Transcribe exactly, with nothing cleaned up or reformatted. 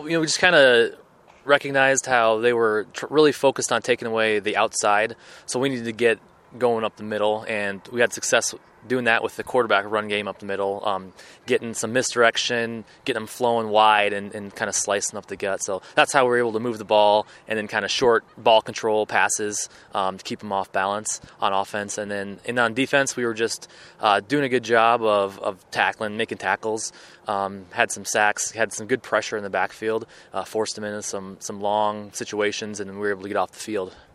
You know, we just kind of recognized how they were tr- really focused on taking away the outside, so we needed to get going up the middle, and we had success doing that with the quarterback run game up the middle, um, getting some misdirection, getting them flowing wide, and, and kind of slicing up the gut. So that's how we were able to move the ball, and then kind of short ball control passes um, to keep them off balance on offense. And then and on defense, we were just uh, doing a good job of, of tackling, making tackles, um, had some sacks, had some good pressure in the backfield, uh, forced them into some, some long situations, and we were able to get off the field.